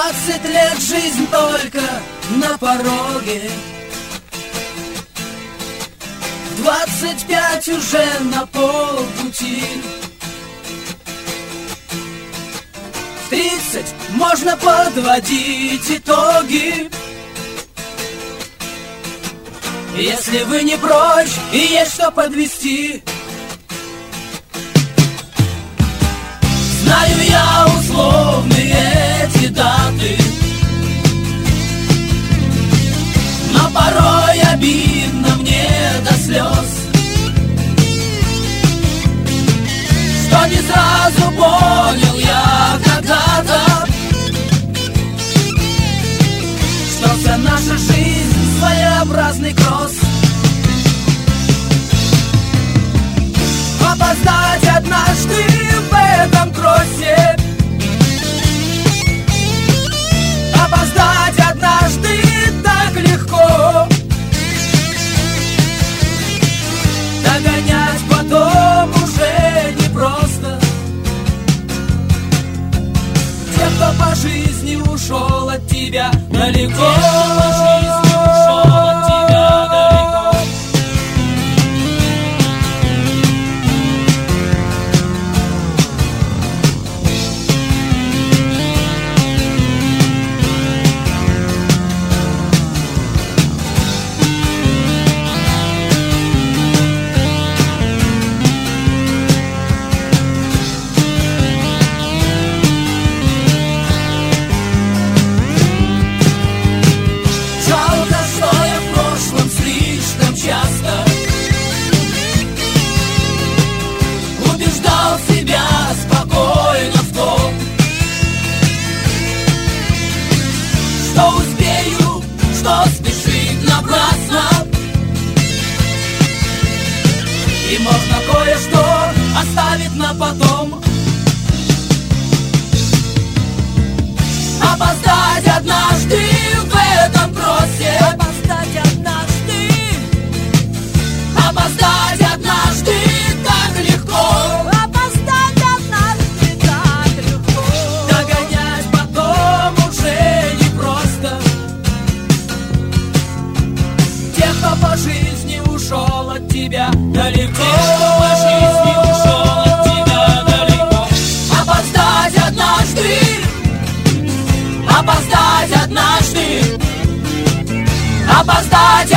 20 лет жизнь только на пороге, 25 уже на полпути. В 30 можно подводить итоги. Если вы не прочь и есть что подвести. Знаю я условные эти даты, но порой обидно мне до слез, что не сразу понял я когда-то, что вся наша жизнь своеобразный кросс. Опоздать однажды в этом кроссе, опоздать однажды так легко, догонять потом уже непросто. Те, кто по жизни ушел от тебя далеко, что успею, что спешить напрасно, и можно кое-что оставить на потом. Опоздать однажды в этом кроссе, опоздать однажды, опоздать однажды так легко, опоздать однажды так легко, догонять потом уже непросто. Те, кто по жизни ушел от тебя далеко, по жизни ушел от тебя далеко, опоздать однажды, опоздать однажды, опоздать